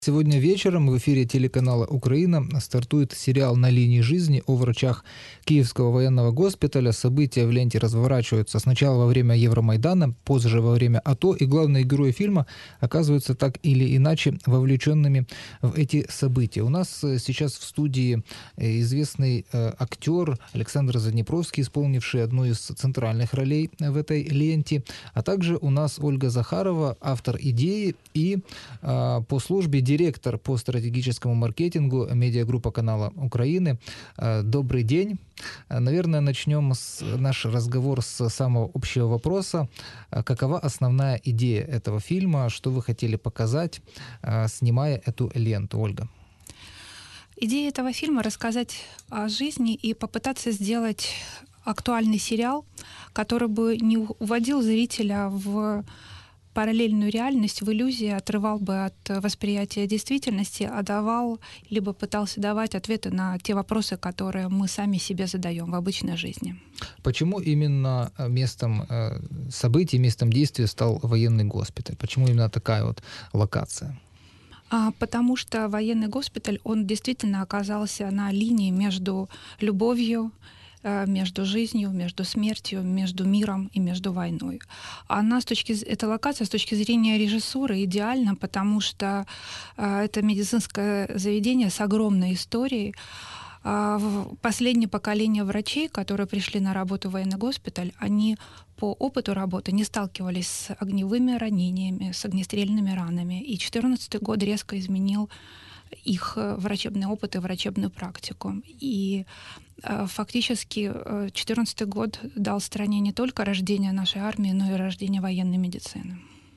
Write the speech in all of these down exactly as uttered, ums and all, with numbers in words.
Сегодня вечером в эфире телеканала «Украина» стартует сериал «На линии жизни» о врачах Киевского военного госпиталя. События в ленте разворачиваются сначала во время Евромайдана, позже во время АТО, и главные герои фильма оказываются так или иначе вовлеченными в эти события. У нас сейчас в студии известный актер Александр Заднепровский, исполнивший одну из центральных ролей в этой ленте, а также у нас Ольга Захарова, автор идеи и по службе директор по стратегическому маркетингу медиагруппа канала Украины. Добрый день. Наверное, начнем с, наш разговор с самого общего вопроса. Какова основная идея этого фильма? Что вы хотели показать, снимая эту ленту, Ольга? Идея этого фильма — рассказать о жизни и попытаться сделать актуальный сериал, который бы не уводил зрителя в параллельную реальность, в иллюзии, отрывал бы от восприятия действительности, а давал, либо пытался давать ответы на те вопросы, которые мы сами себе задаем в обычной жизни. Почему именно местом событий, местом действия стал военный госпиталь? Почему именно такая вот локация? А, потому что военный госпиталь, он действительно оказался на линии между любовью, между жизнью, между смертью, между миром и между войной. Она с точки, эта локация с точки зрения режиссуры идеальна, потому что э, это медицинское заведение с огромной историей. Э, последнее поколение врачей, которые пришли на работу в военный госпиталь, они по опыту работы не сталкивались с огневыми ранениями, с огнестрельными ранами. И две тысячи четырнадцатый год резко изменил их врачебный опыт и врачебную практику. И э, фактически две тысячи четырнадцатый год дал стране не только рождение нашей армии, но и рождение военной медицины.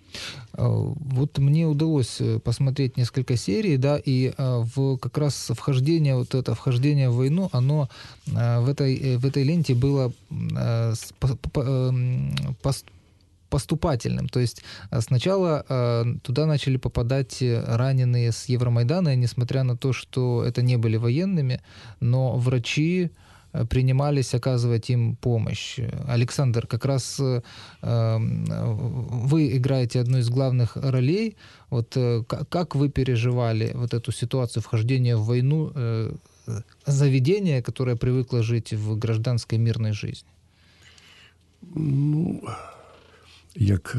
Вот мне удалось посмотреть несколько серий, да, и в, как раз вхождение, вот это вхождение в войну, оно в этой, в этой ленте было поступательным. То есть сначала э, туда начали попадать раненые с Евромайдана, и несмотря на то, что это не были военными, но врачи принимались оказывать им помощь. Александр, как раз э, вы играете одну из главных ролей. Вот э, как вы переживали вот эту ситуацию вхождения в войну э, заведения, которое привыкло жить в гражданской мирной жизни? Ну... Як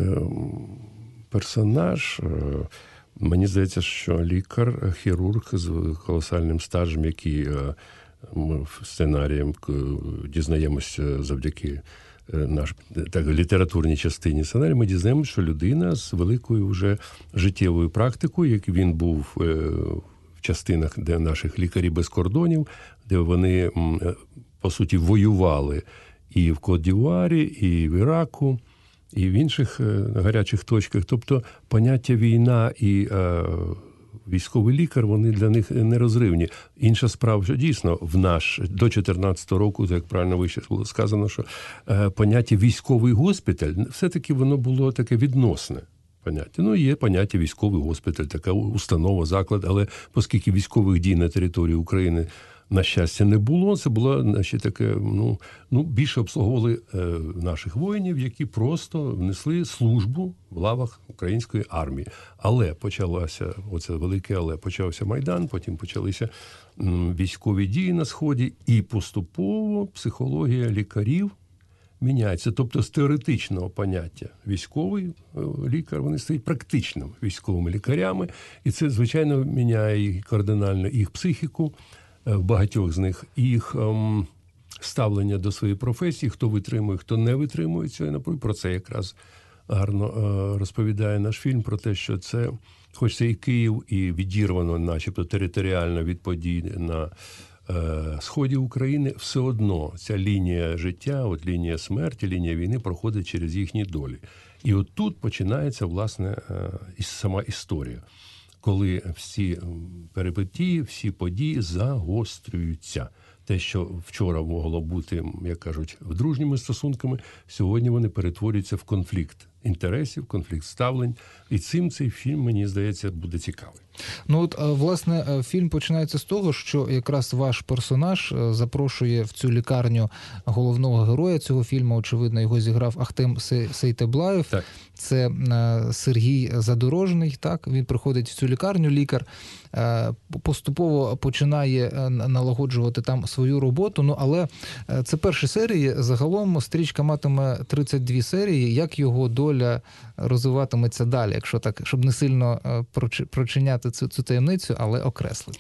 персонаж, мені здається, що лікар, хірург з колосальним стажем, який ми сценарієм дізнаємося завдяки наш, так, літературній частині сценарію, ми дізнаємося, що людина з великою вже життєвою практикою, як він був в частинах, де наших лікарів без кордонів, де вони, по суті, воювали і в Кот-д'Івуарі, і в Іраку, і в інших гарячих точках. Тобто поняття війна і е, військовий лікар, вони для них нерозривні. Інша справа, що дійсно в наш, до чотирнадцятого року, як правильно вище було сказано, що е, поняття військовий госпіталь, все-таки воно було таке відносне поняття. Ну, є поняття військовий госпіталь, така установа, заклад, але оскільки військових дій на території України, на щастя, не було. Це було, значить, таке, ну, ну, більше обслуговували е, наших воїнів, які просто внесли службу в лавах української армії. Але почалося, оце велике але, почався Майдан, потім почалися м, військові дії на Сході, і поступово психологія лікарів міняється. Тобто з теоретичного поняття військовий лікар, вони стають практичними військовими лікарями, і це, звичайно, міняє кардинально їх психіку, в багатьох з них, їх ем, ставлення до своєї професії, хто витримує, хто не витримує цього напрямку. Про це якраз гарно е, розповідає наш фільм, про те, що це, хоч це і Київ, і відірвано начебто територіально від подій на е, сході України, все одно ця лінія життя, от лінія смерті, лінія війни проходить через їхні долі. І от тут починається, власне, е, сама історія, коли всі перипетії, всі події загострюються. Те, що вчора могло бути, як кажуть, в дружніми стосунками, сьогодні вони перетворюються в конфлікт. інтересів, конфлікт ставлень. І цим цей фільм, мені здається, буде цікавий. Ну от, власне, фільм починається з того, що якраз ваш персонаж запрошує в цю лікарню головного героя цього фільму, очевидно, його зіграв Ахтем Сейтеблаєв. Так. Це Сергій Задорожний, так? Він приходить в цю лікарню, лікар поступово починає налагоджувати там свою роботу, ну, але це перші серії, загалом стрічка матиме тридцять дві серії, як його доля розвиватиметься далі, якщо так, щоб не сильно прочиняти цю, цю таємницю, але окреслити.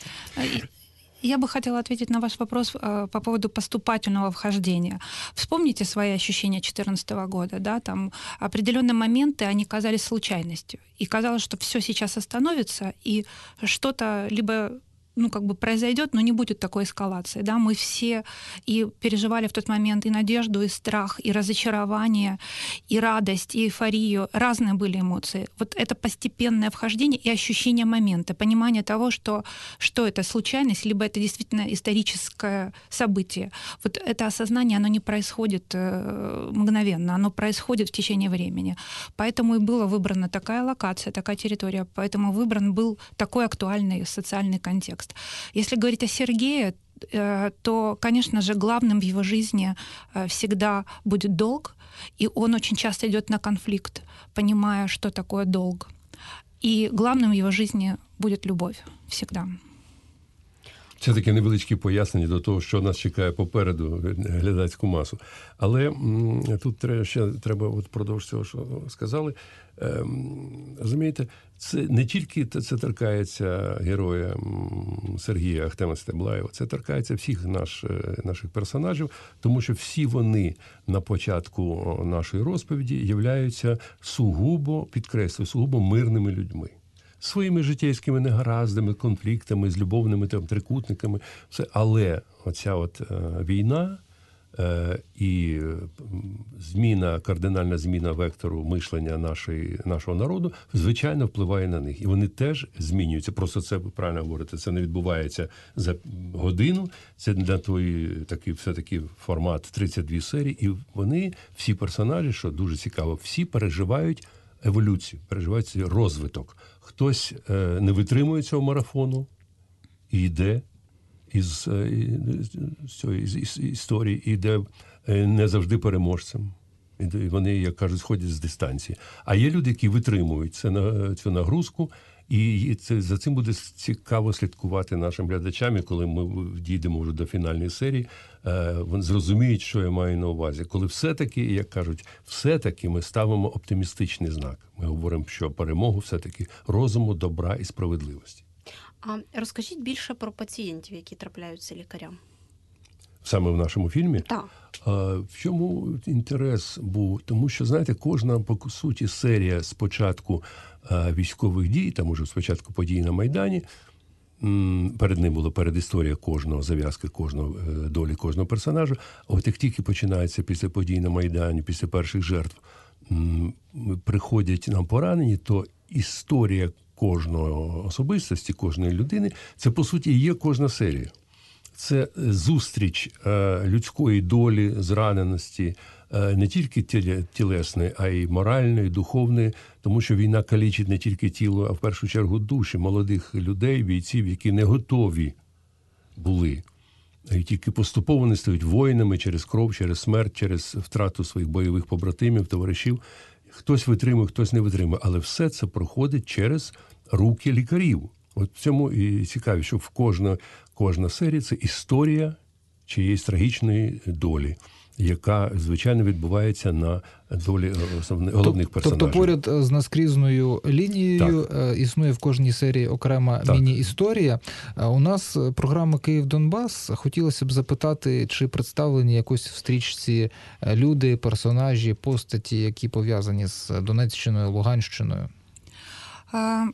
Я бы хотела ответить на ваш вопрос э, по поводу поступательного вхождения. Вспомните свои ощущения две тысячи четырнадцатого года, да, там определенные моменты, они казались случайностью. И казалось, что все сейчас остановится, и что-то либо ну, как бы произойдет, но не будет такой эскалации, да, мы все и переживали в тот момент и надежду, и страх, и разочарование, и радость, и эйфорию, разные были эмоции. Вот это постепенное вхождение и ощущение момента, понимание того, что, что это случайность, либо это действительно историческое событие. Вот это осознание, оно не происходит э, мгновенно, оно происходит в течение времени. Поэтому и была выбрана такая локация, такая территория, поэтому выбран был такой актуальный социальный контекст. Если говорить о Сергее, то, конечно же, главным в его жизни всегда будет долг, и он очень часто идет на конфликт, понимая, что такое долг. И главным в его жизни будет любовь всегда. Це таке невеличке пояснення до того, що нас чекає попереду, глядацьку масу. Але м, тут треба, ще треба от продовж цього, що сказали. Ем, розумієте, це не тільки це торкається героя м, Сергія Ахтема Сейтеблаєва, це торкається всіх наш, наших персонажів, тому що всі вони на початку нашої розповіді являються сугубо, підкреслюю, сугубо мирними людьми. Своїми життєвськими негараздами, конфліктами, з любовними там трикутниками, все. Але оця от е, війна е, і зміна, кардинальна зміна вектору мишлення нашої, нашого народу, звичайно, впливає на них. І вони теж змінюються. Просто це, ви правильно говорите, це не відбувається за годину. Це на той такий, все-таки формат тридцять дві серії. І вони, всі персонажі, що дуже цікаво, всі переживають еволюцію, переживають цей розвиток. Хтось е, не витримує цього марафону і йде із, е, з цієї із, історії, і йде е, не завжди переможцем. І вони, як кажуть, сходять з дистанції. А є люди, які витримують це, на, цю нагрузку, і це, за цим буде цікаво слідкувати нашим глядачам, коли ми дійдемо вже до фінальної серії, е, вони зрозуміють, що я маю на увазі. Коли все-таки, як кажуть, все-таки ми ставимо оптимістичний знак. Ми говоримо, що перемогу все-таки розуму, добра і справедливості. А розкажіть більше про пацієнтів, які трапляються лікарям. Саме в нашому фільмі? Так. В чому інтерес був? Тому що, знаєте, кожна, по суті, серія спочатку військових дій, там уже спочатку подій на Майдані, перед ним була передісторія кожного, зав'язки кожного, долі кожного персонажа. А от як тільки починається після подій на Майдані, після перших жертв, приходять нам поранені, то історія кожної особистості, кожної людини, це, по суті, і є кожна серія. Це зустріч е, людської долі, зраненості, е, не тільки тілесної, а й моральної, духовної, тому що війна калічить не тільки тіло, а в першу чергу душі молодих людей, бійців, які не готові були. І тільки поступово вони стають воїнами через кров, через смерть, через втрату своїх бойових побратимів, товаришів. Хтось витримує, хтось не витримує, але все це проходить через руки лікарів. От в цьому і цікаві, що в кожна, кожна серія – це історія чиєїсь трагічної долі, яка, звичайно, відбувається на долі головних персонажів. Тобто поряд з наскрізною лінією так. існує в кожній серії окрема так. міні-історія. У нас програма «Київ-Донбас». Хотілося б запитати, чи представлені якось в стрічці люди, персонажі, постаті, які пов'язані з Донеччиною, Луганщиною? А...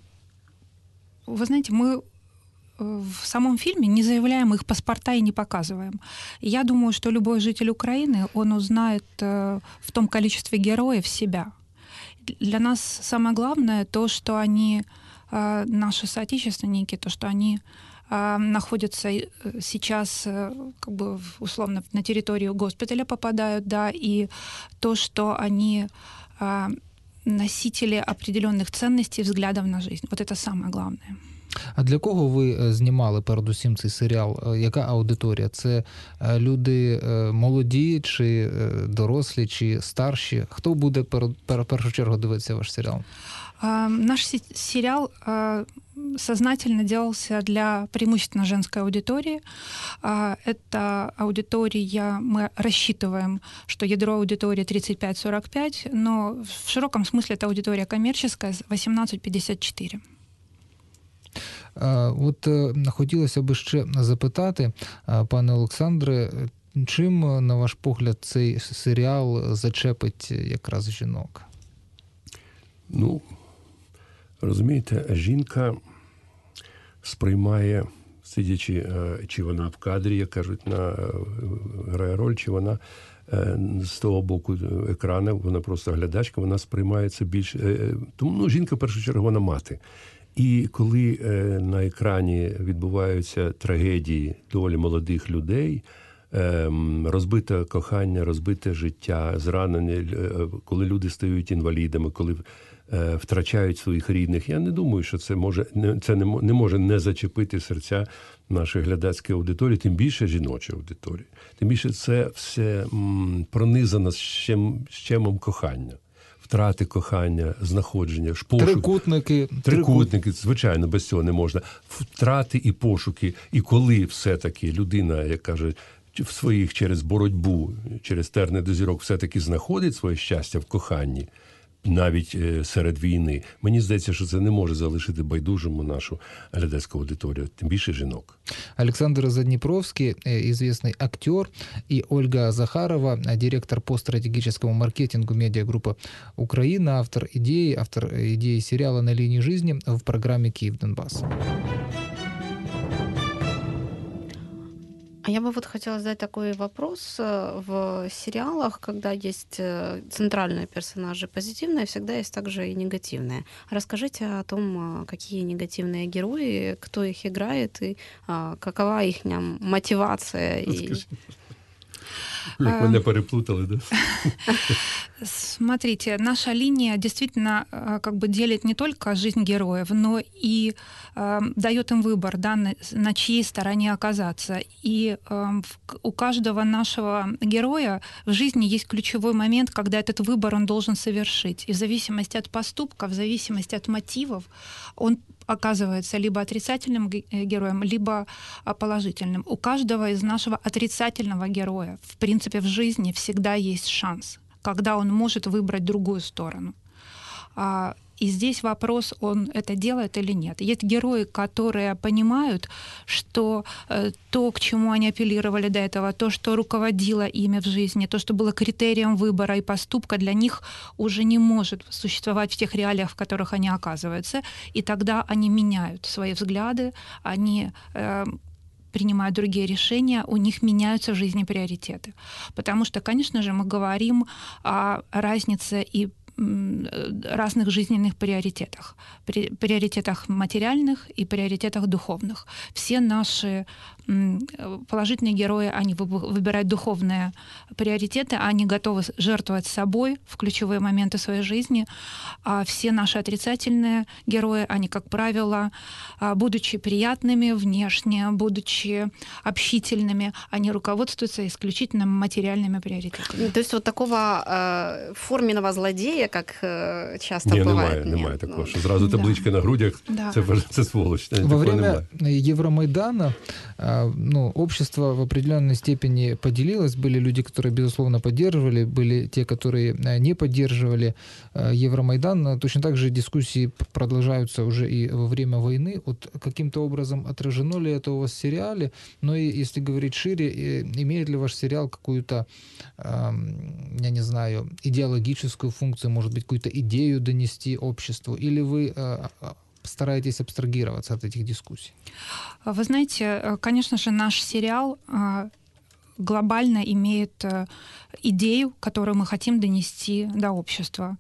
Вы знаете, мы в самом фильме не заявляем их паспорта и не показываем. Я думаю, что любой житель Украины, он узнает в том количестве героев себя. Для нас самое главное то, что они, наши соотечественники, то, что они находятся сейчас, как бы, условно, на территорию госпиталя попадают, да, и то, что они носители определенных ценностей, взглядов на жизнь. Вот это самое главное. А для кого ви знімали передусім цей серіал? Яка аудиторія? Це люди молоді, чи дорослі, чи старші? Хто буде в першу чергу дивитися ваш серіал? Наш сериал сознательно делался для преимущественно женской аудитории. Эта аудитория, мы рассчитываем, что ядро аудитории тридцать пять сорок пять, но в широком смысле это аудитория коммерческая, восемнадцать пятьдесят четыре. От хотілося б ще запитати, пане Олександре, чим, на ваш погляд, цей серіал зачепить якраз жінок? Ну, розумієте, жінка сприймає, сидячи, чи вона в кадрі, як кажуть, на, грає роль, чи вона з того боку екрану, вона просто глядачка, вона сприймає це більш... Тому, ну, жінка, в першу чергу, вона мати. І коли е, на екрані відбуваються трагедії долі молодих людей, е, розбите кохання, розбите життя, зранення, е, коли люди стають інвалідами, коли е, втрачають своїх рідних, я не думаю, що це може не, це не, не може не зачепити серця нашої глядацької аудиторії, тим більше жіночої аудиторії. Тим більше це все м, пронизано щем, щемом кохання. Втрати кохання, знаходження, пошук. Трикутники. Трикутники, звичайно, без цього не можна. Втрати і пошуки. І коли все-таки людина, як каже, в своїх через боротьбу, через терни до зірок, все-таки знаходить своє щастя в коханні, навіть серед війни, мені здається, що це не може залишити байдужому нашу глядацьку аудиторію, тим більше жінок. Александр Заднепровский, известный актер, и Ольга Захарова, директор по стратегическому маркетингу медиагруппы «Украина», автор идеи, автор идеи сериала «На линии жизни» в программе «Киев-Донбасс». А я бы вот хотела задать такой вопрос. В сериалах, когда есть центральные персонажи позитивные, всегда есть также и негативные. Расскажите о том, какие негативные герои, кто их играет и какова их мотивация. И... Як мене переплутали, да? Смотрите, наша линия действительно как бы делит не только жизнь героев, но и э, дает им выбор, да, на, на чьей стороне оказаться. И э, у каждого нашего героя в жизни есть ключевой момент, когда этот выбор он должен совершить. И в зависимости от поступка, в зависимости от мотивов, он оказывается либо отрицательным героем, либо положительным. У каждого из нашего отрицательного героя, в принципе, в жизни всегда есть шанс, когда он может выбрать другую сторону. И здесь вопрос, он это делает или нет. Есть герои, которые понимают, что э, то, к чему они апеллировали до этого, то, что руководило ими в жизни, то, что было критерием выбора и поступка, для них уже не может существовать в тех реалиях, в которых они оказываются. И тогда они меняют свои взгляды, они... Э, принимают другие решения, у них меняются в жизни приоритеты. Потому что, конечно же, мы говорим о разнице и разных жизненных приоритетах. Приоритетах материальных и приоритетах духовных. Все наши положительные герои, они выбирают духовные приоритеты, они готовы жертвовать собой в ключевые моменты своей жизни. А все наши отрицательные герои, они, как правило, будучи приятными внешне, будучи общительными, они руководствуются исключительно материальными приоритетами. То есть вот такого э, форменного злодея, как э, часто Ні, бывает. Немає, нет, немає такого, ну... що зразу табличка да. на грудях, да. це, це сволочь. Во время Евромайдана ну, общество в определенной степени поделилось. Были люди, которые, безусловно, поддерживали, были те, которые не поддерживали Евромайдан. Точно так же дискуссии продолжаются уже и во время войны. Вот каким-то образом отражено ли это у вас в сериале? Но и если говорить шире, имеет ли ваш сериал какую-то, я не знаю, идеологическую функцию, может быть, какую-то идею донести обществу? Или вы стараетесь абстрагироваться от этих дискуссий? Вы знаете, конечно же, наш сериал глобально имеет идею, которую мы хотим донести до общества.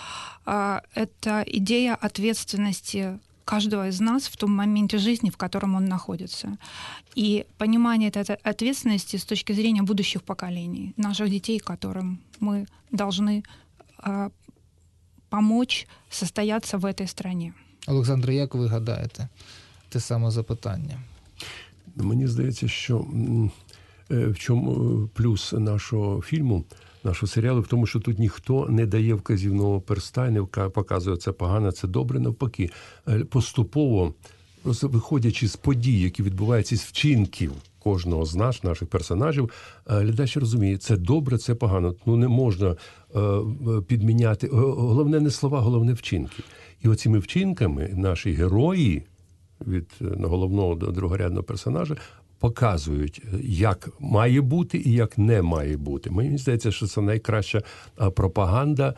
Это идея ответственности каждого из нас в том моменте жизни, в котором он находится. И понимание этой ответственности с точки зрения будущих поколений, наших детей, которым мы должны помочь состояться в этой стране. Олександре, як ви гадаєте? Те саме запитання. Мені здається, що в чому плюс нашого фільму, нашого серіалу, в тому, що тут ніхто не дає вказівного перста і не показує, це погано, це добре. Навпаки, поступово, просто виходячи з подій, які відбуваються, з вчинків кожного з нас, наших персонажів, глядач розуміє, це добре, це погано. Ну, не можна підміняти. Головне не слова, головне вчинки. І оціми вчинками наші герої, від головного до другорядного персонажа, показують, як має бути і як не має бути. Мені здається, що це найкраща пропаганда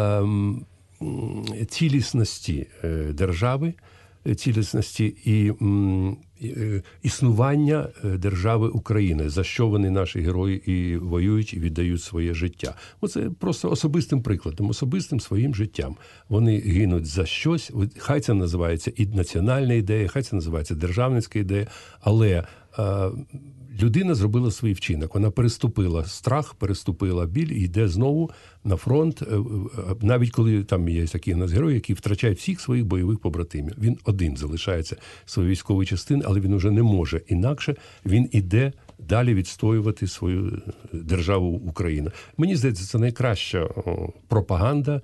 цілісності держави, цілісності і існування держави України, за що вони, наші герої, і воюють, і віддають своє життя. Оце просто особистим прикладом, особистим своїм життям. Вони гинуть за щось, хай це називається і національна ідея, хай це називається державницька ідея, але е, людина зробила свій вчинок. Вона переступила страх, переступила біль і йде знову на фронт, навіть коли там є такі у нас герої, які втрачають всіх своїх бойових побратимів. Він один залишається своєї військової частини, але він уже не може інакше. Він іде далі відстоювати свою державу Україна. Мені здається, це найкраща пропаганда,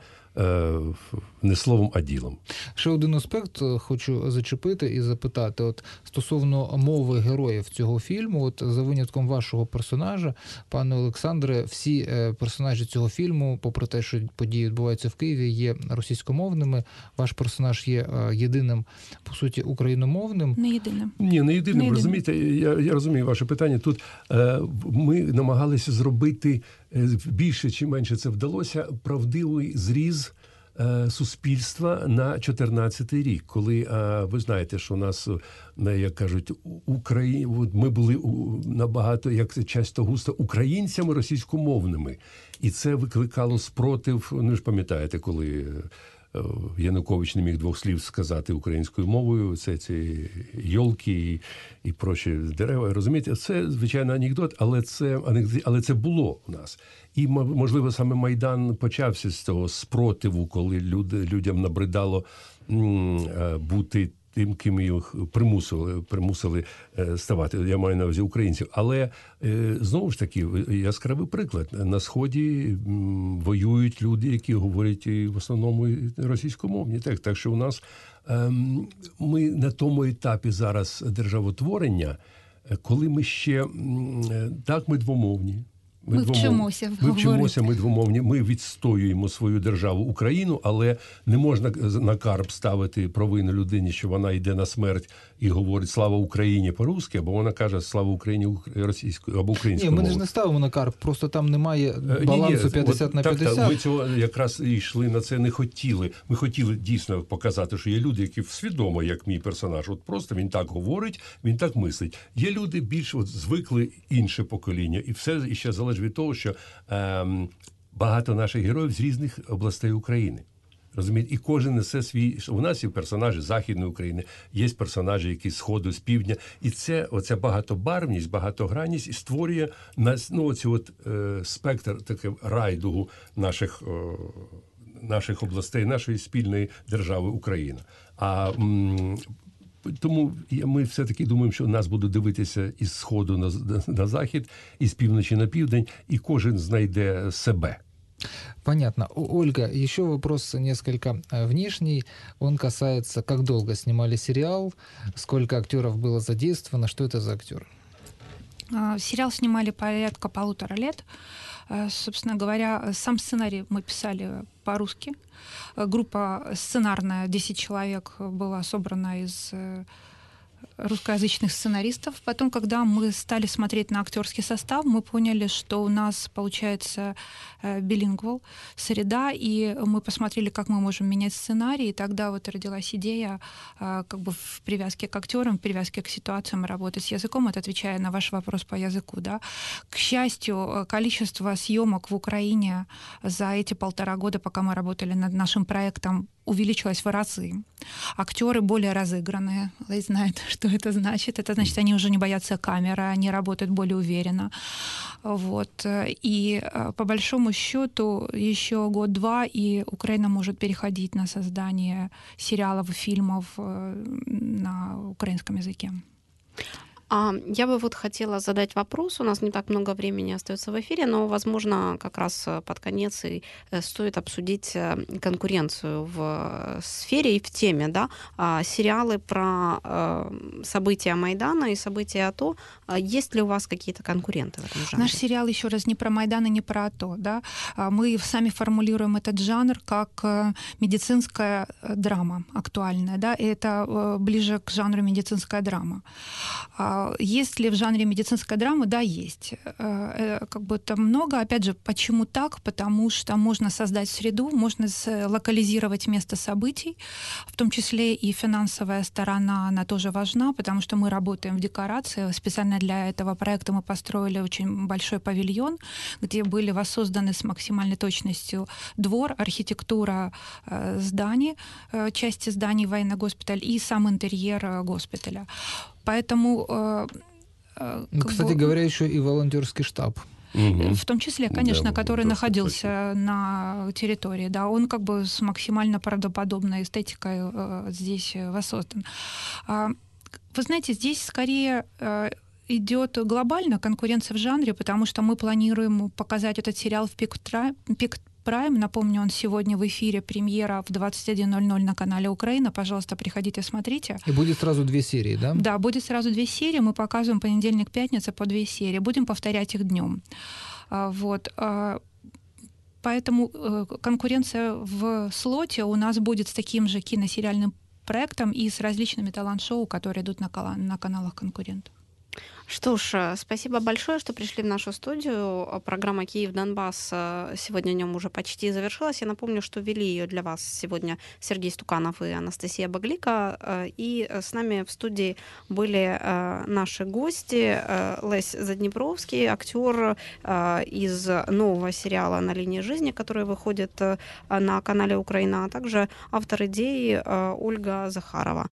не словом, а ділом. Ще один аспект хочу зачепити і запитати. От стосовно мови героїв цього фільму, от за винятком вашого персонажа, пане Олександре, всі персонажі цього фільму, попри те, що події відбуваються в Києві, є російськомовними. Ваш персонаж є єдиним, по суті, україномовним. Не єдиним. Ні, не єдиним. Не єдиним. Розумієте, я, я розумію ваше питання. Тут е, ми намагалися зробити більше чи менше це вдалося, правдивий зріз е, суспільства на чотирнадцятий рік, коли, е, ви знаєте, що у нас, е, як кажуть, Украї... ми були у, набагато, як це часто густо, українцями російськомовними. І це викликало спротив, ну ви ж пам'ятаєте, коли Янукович не міг двох слів сказати українською мовою, це ці йолки і, і прочі дерева. Розумієте, це, звичайно, анекдот, але це, але це було у нас. І, можливо, саме Майдан почався з цього спротиву, коли люди, людям набридало м, бути тим, ким їх примусили, примусили ставати. Я маю на увазі українців. Але, знову ж таки, яскравий приклад. На Сході воюють люди, які говорять в основному російськомовні. Так, так що у нас ми на тому етапі зараз державотворення, коли ми ще, так, ми двомовні. Ми, ми вчимося Ми вчимося, ми двомовні, ми відстоюємо свою державу Україну, але не можна на карп ставити провину людині, що вона йде на смерть і говорить «Слава Україні» по-русски, або вона каже «Слава Україні» російською або українською мовою. Ні, ми ж не ставимо на карп, просто там немає балансу п'ятдесят на п'ятдесят. Так, так, ми цього якраз і йшли на це, не хотіли. Ми хотіли дійсно показати, що є люди, які свідомо, як мій персонаж, от просто він так говорить, він так мислить. Є люди більш от звикли інше покоління, і все іще залежить від того, що ем, багато наших героїв з різних областей України. Розумієте? І кожен несе свій... У нас є персонажі Західної України, є персонажі, які з Сходу, з Півдня. І це, оця багатобарвність, багатогранність і створює нас, ну, оці от, е, спектр, таке райдугу наших, е, наших областей, нашої спільної держави Україна. А м, тому ми все-таки думаємо, що нас будуть дивитися із Сходу на, на Захід, із півночі на південь, і кожен знайде себе. Понятно. Ольга, еще вопрос несколько внешний. Он касается, как долго снимали сериал, сколько актеров было задействовано, что это за актер? Сериал снимали порядка полутора лет. Собственно говоря, сам сценарий мы писали по-русски. Группа сценарная, десять человек, была собрана из русскоязычных сценаристов. Потом, когда мы стали смотреть на актерский состав, мы поняли, что у нас получается билингвал, среда, и мы посмотрели, как мы можем менять сценарий, и тогда вот родилась идея как бы в привязке к актерам, в привязке к ситуациям работать с языком, это отвечая на ваш вопрос по языку, да. К счастью, количество съемок в Украине за эти полтора года, пока мы работали над нашим проектом, увеличилось в разы. Актеры более разыгранные. Лейс знает, что это значит. Это значит, они уже не боятся камеры, они работают более уверенно. Вот. И по большому счету еще год-два, и Украина может переходить на создание сериалов, фильмов на украинском языке. А я бы вот хотела задать вопрос. У нас не так много времени остается в эфире, но, возможно, как раз под конец и стоит обсудить конкуренцию в сфере и в теме, да, сериалы про события Майдана и события АТО. Есть ли у вас какие-то конкуренты в этом жанре? Наш сериал еще раз не про Майдан и не про АТО, да. Мы сами формулируем этот жанр как медицинская драма актуальная, да, и это ближе к жанру медицинская драма. Есть ли в жанре медицинская драма? Да, есть. Как бы это много. Опять же, почему так? Потому что можно создать среду, можно локализировать место событий, в том числе и финансовая сторона, она тоже важна, потому что мы работаем в декорации. Специально для этого проекта мы построили очень большой павильон, где были воссозданы с максимальной точностью двор, архитектура зданий, части зданий военный госпиталь и сам интерьер госпиталя. Поэтому... Э, э, Кстати бы, говоря, еще и волонтерский штаб. Угу. В том числе, конечно, Да, который точно, находился точно. на территории. Да, он как бы с максимально правдоподобной эстетикой э, здесь воссоздан. А, вы знаете, здесь скорее... Э, идет глобально конкуренция в жанре, потому что мы планируем показать этот сериал в пик Прайм. Напомню, он сегодня в эфире, премьера в двадцать один ноль ноль на канале Украина. Пожалуйста, приходите, смотрите. И будет сразу две серии, да? Да, будет сразу две серии. Мы показываем понедельник, пятница по две серии. Будем повторять их днем. Вот. Поэтому конкуренция в слоте у нас будет с таким же киносериальным проектом и с различными талант-шоу, которые идут на, на каналах конкурентов. Что ж, спасибо большое, что пришли в нашу студию. Программа «Киев-Донбасс» сегодня днем уже почти завершилась. Я напомню, что вели ее для вас сегодня Сергей Стуканов и Анастасия Баглика. И с нами в студии были наши гости. Лесь Заднепровский, актер из нового сериала «На линии жизни», который выходит на канале Украина, а также автор идеи Ольга Захарова.